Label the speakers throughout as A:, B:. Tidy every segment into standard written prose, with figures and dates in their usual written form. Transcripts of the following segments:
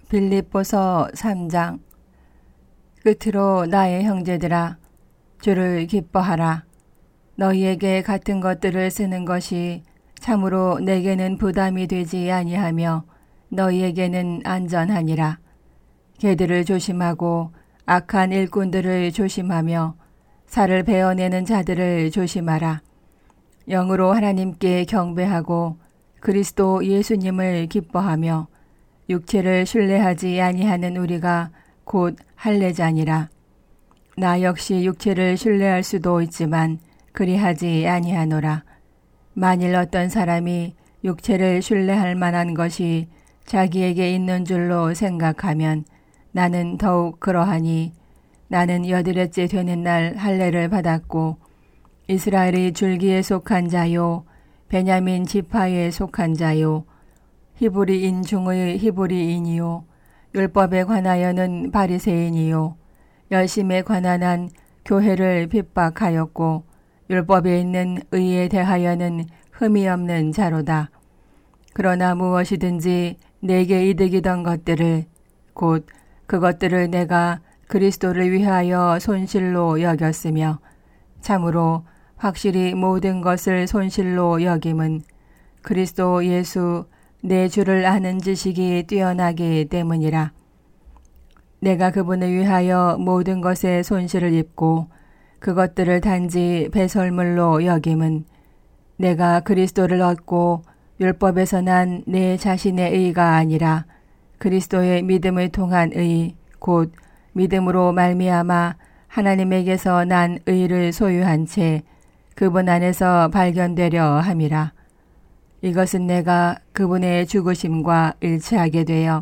A: 빌립보서 3장. 끝으로 나의 형제들아, 주를 기뻐하라. 너희에게 같은 것들을 쓰는 것이 참으로 내게는 부담이 되지 아니하며 너희에게는 안전하니라. 개들을 조심하고 악한 일꾼들을 조심하며 살을 베어내는 자들을 조심하라. 영으로 하나님께 경배하고 그리스도 예수님을 기뻐하며 육체를 신뢰하지 아니하는 우리가 곧 할례자니라. 나 역시 육체를 신뢰할 수도 있지만 그리하지 아니하노라. 만일 어떤 사람이 육체를 신뢰할 만한 것이 자기에게 있는 줄로 생각하면 나는 더욱 그러하니, 나는 8일째 되는 날 할례를 받았고 이스라엘의 줄기에 속한 자요 베냐민 지파에 속한 자요 히브리인 중의 히브리인이요 율법에 관하여는 바리새인이요 열심에 관한 한 교회를 핍박하였고 율법에 있는 의에 대하여는 흠이 없는 자로다. 그러나 무엇이든지 내게 이득이던 것들을 곧 그것들을 내가 그리스도를 위하여 손실로 여겼으며 참으로 확실히 모든 것을 손실로 여김은 그리스도 예수 내 주를 아는 지식이 뛰어나기 때문이라. 내가 그분을 위하여 모든 것에 손실을 입고 그것들을 단지 배설물로 여김은 내가 그리스도를 얻고 율법에서 난 내 자신의 의가 아니라 그리스도의 믿음을 통한 의 곧 믿음으로 말미암아 하나님에게서 난 의를 소유한 채 그분 안에서 발견되려 함이라. 이것은 내가 그분의 죽으심과 일치하게 되어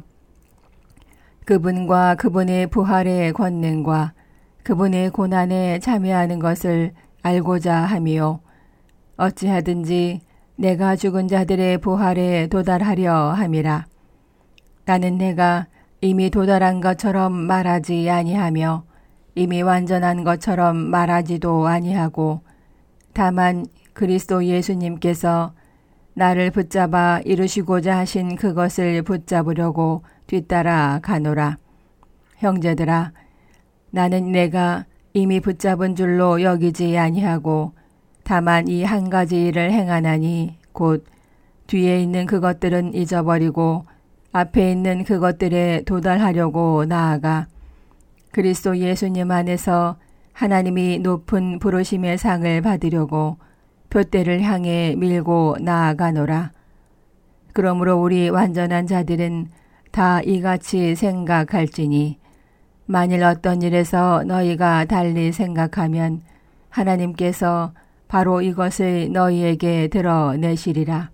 A: 그분과 그분의 부활의 권능과 그분의 고난에 참여하는 것을 알고자 함이요. 어찌하든지 내가 죽은 자들의 부활에 도달하려 함이라. 나는 내가 이미 도달한 것처럼 말하지 아니하며 이미 완전한 것처럼 말하지도 아니하고 다만 그리스도 예수님께서 나를 붙잡아 이루시고자 하신 그것을 붙잡으려고 뒤따라 가노라. 형제들아, 나는 내가 이미 붙잡은 줄로 여기지 아니하고 다만 이 한 가지 일을 행하나니 곧 뒤에 있는 그것들은 잊어버리고 앞에 있는 그것들에 도달하려고 나아가 그리스도 예수님 안에서 하나님이 높은 부르심의 상을 받으려고 표대를 향해 밀고 나아가노라. 그러므로 우리 완전한 자들은 다 이같이 생각할지니 만일 어떤 일에서 너희가 달리 생각하면 하나님께서 바로 이것을 너희에게 드러내시리라.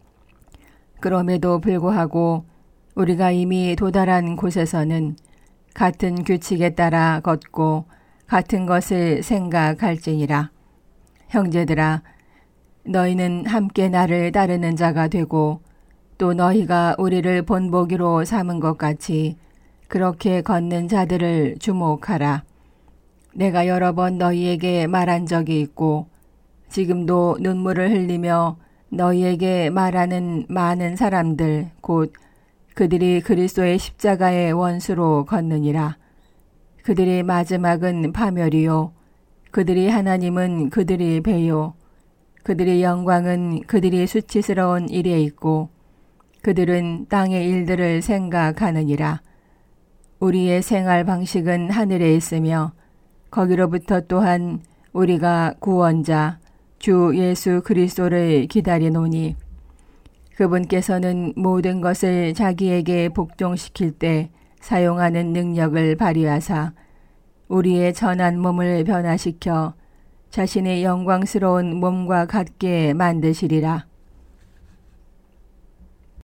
A: 그럼에도 불구하고 우리가 이미 도달한 곳에서는 같은 규칙에 따라 걷고 같은 것을 생각할지니라. 형제들아, 너희는 함께 나를 따르는 자가 되고 또 너희가 우리를 본보기로 삼은 것 같이 그렇게 걷는 자들을 주목하라. 내가 여러 번 너희에게 말한 적이 있고 지금도 눈물을 흘리며 너희에게 말하는 많은 사람들 곧 그들이 그리스도의 십자가의 원수로 걷느니라. 그들의 마지막은 파멸이요 그들이 하나님은 그들이 배요 그들의 영광은 그들이 수치스러운 일에 있고 그들은 땅의 일들을 생각하느니라. 우리의 생활 방식은 하늘에 있으며 거기로부터 또한 우리가 구원자 주 예수 그리스도를 기다리노니 그분께서는 모든 것을 자기에게 복종시킬 때 사용하는 능력을 발휘하사 우리의 전한 몸을 변화시켜 자신의 영광스러운 몸과 같게 만드시리라.